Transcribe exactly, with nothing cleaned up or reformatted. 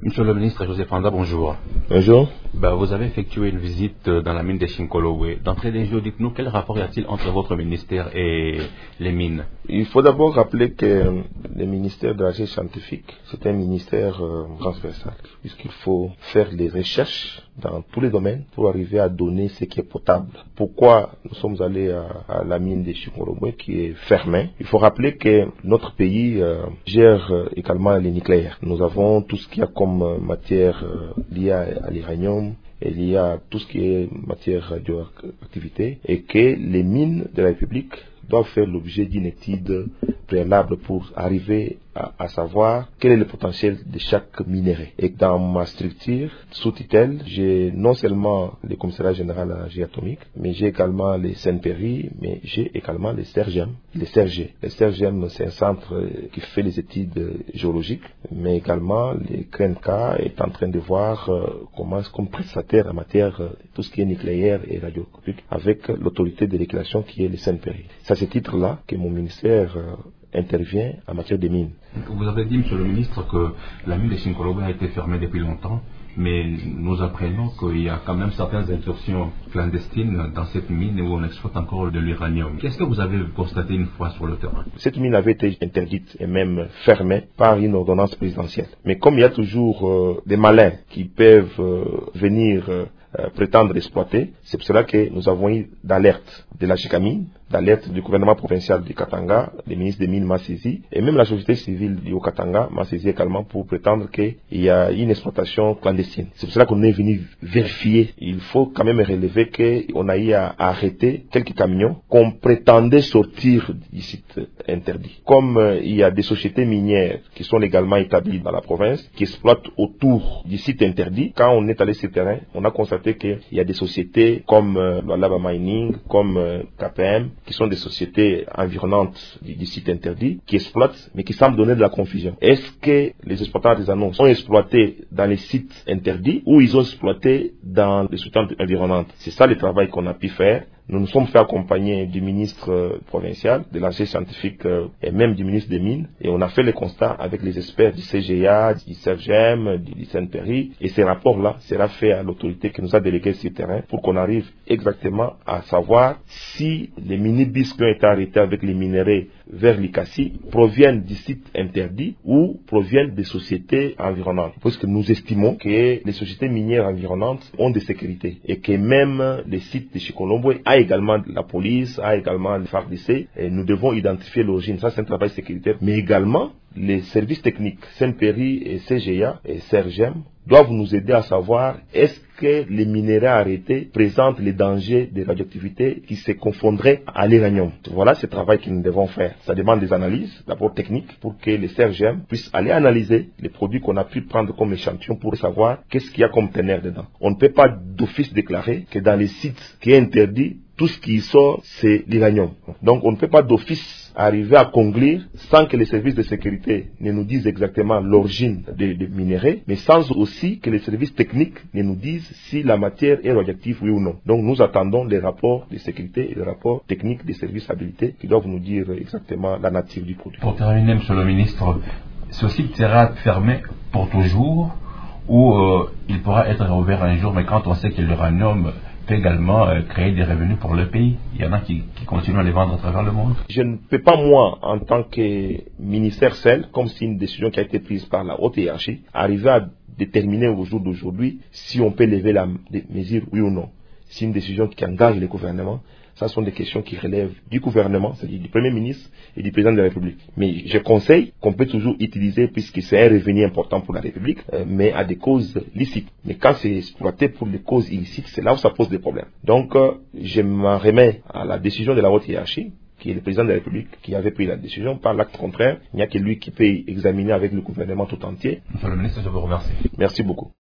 Monsieur le ministre Joseph Anda, bonjour. Bonjour. Bah, vous avez effectué une visite dans la mine de Chinkolowe. D'entrée des jeux, dites-nous quel rapport y a-t-il entre votre ministère et les mines? Il faut d'abord rappeler que le ministère de la recherche scientifique, c'est un ministère euh, transversal, puisqu'il faut faire des recherches dans tous les domaines pour arriver à donner ce qui est potable. Pourquoi nous sommes allés à, à la mine de Chinkolowe qui est fermée? Il faut rappeler que notre pays euh, gère euh, également les nucléaires. Nous avons tout ce qu'il y a comme euh, matière euh, liée à, à l'uranium, et il y a tout ce qui est matière radioactivité, et que les mines de la République doivent faire l'objet d'une étude préalable pour arriver à, à savoir quel est le potentiel de chaque minerai. Et dans ma structure sous tutelle, j'ai non seulement le commissariat général à l'énergie atomique, mais j'ai également les C N P R I, mais j'ai également les C E R G E M. Les C E R G. Les C E R G E M, c'est un centre qui fait les études géologiques, mais également le C N K est en train de voir euh, comment, comme prestataire en matière de tout ce qui est nucléaire et radioactif, avec l'autorité de régulation qui est le C N P R I. C'est à ce titre-là que mon ministère euh, intervient en matière de mines. Vous avez dit, monsieur le ministre, que la mine de Chinkolowe a été fermée depuis longtemps, mais nous apprenons qu'il y a quand même certaines incursions clandestines dans cette mine où on exploite encore de l'uranium. Qu'est-ce que vous avez constaté une fois sur le terrain? Cette mine avait été interdite et même fermée par une ordonnance présidentielle. Mais comme il y a toujours euh, des malins qui peuvent euh, venir euh, euh, prétendre exploiter, c'est pour cela que nous avons eu d'alerte de la Gécamine, d'alerte du gouvernement provincial du Katanga, le ministre des Mines m'a saisi, et même la société civile du Haut-Katanga m'a saisi également pour prétendre qu'il y a une exploitation clandestine. C'est pour cela qu'on est venu vérifier. Il faut quand même relever qu'on a eu à arrêter quelques camions qu'on prétendait sortir du site interdit. Comme euh, il y a des sociétés minières qui sont légalement établies dans la province, qui exploitent autour du site interdit, quand on est allé sur le terrain, on a constaté qu'il y a des sociétés comme euh, Laba Mining, comme euh, K P M, qui sont des sociétés environnantes du, du site interdit, qui exploitent, mais qui semblent donner de la confusion. Est-ce que les exploitants artisanaux ont exploité dans les sites interdits ou ils ont exploité dans les sociétés environnantes? C'est ça le travail qu'on a pu faire. Nous nous sommes fait accompagner du ministre euh, provincial, de l'A G scientifique euh, et même du ministre des Mines. Et on a fait le constat avec les experts du C G A, du C E R G E M, du, du C N P R I. Et ces rapports-là sera fait à l'autorité qui nous a délégué sur le terrain pour qu'on arrive exactement à savoir si les minibus qui ont été arrêtés avec les minerais vers l'Ikassi proviennent du site interdit ou proviennent des sociétés environnantes. Parce que nous estimons que les sociétés minières environnantes ont des sécurités et que même les sites de Chinkolowe a également la police, a également le F A R D C, et nous devons identifier l'origine. Ça, c'est un travail sécuritaire. Mais également, les services techniques, C N P R I et C G A et C E R G E M, doivent nous aider à savoir est-ce que les minéraux arrêtés présentent les dangers de radioactivité qui se confondraient à l'uranium. Voilà ce travail que nous devons faire. Ça demande des analyses, d'abord techniques, pour que les C E R G E M puissent aller analyser les produits qu'on a pu prendre comme échantillon pour savoir qu'est-ce qu'il y a comme ténère dedans. On ne peut pas d'office déclarer que dans les sites qui est interdit, tout ce qui sort, c'est l'uranium. Donc, on ne peut pas d'office arriver à conclure sans que les services de sécurité ne nous disent exactement l'origine des, des minéraux, mais sans aussi que les services techniques ne nous disent si la matière est radioactive, oui ou non. Donc, nous attendons les rapports de sécurité et les rapports techniques des services habilités qui doivent nous dire exactement la nature du produit. Pour terminer, monsieur le ministre, ce site sera fermé pour toujours ou euh, il pourra être ouvert un jour, mais quand on sait que l'uranium peut également euh, créer des revenus pour le pays. Il y en a qui, qui continuent à les vendre à travers le monde. Je ne peux pas, moi, en tant que ministère seul, comme c'est une décision qui a été prise par la haute hiérarchie, arriver à déterminer au jour d'aujourd'hui si on peut lever la mesure, oui ou non. C'est une décision qui engage le gouvernement. Ça sont des questions qui relèvent du gouvernement, c'est-à-dire du Premier ministre et du Président de la République. Mais je conseille qu'on peut toujours utiliser, puisque c'est un revenu important pour la République, euh, mais à des causes licites. Mais quand c'est exploité pour des causes illicites, c'est là où ça pose des problèmes. Donc, euh, je m'en remets à la décision de la haute hiérarchie, qui est le Président de la République, qui avait pris la décision. Par l'acte contraire, il n'y a que lui qui peut examiner avec le gouvernement tout entier. Monsieur le ministre, je vous remercie. Merci beaucoup.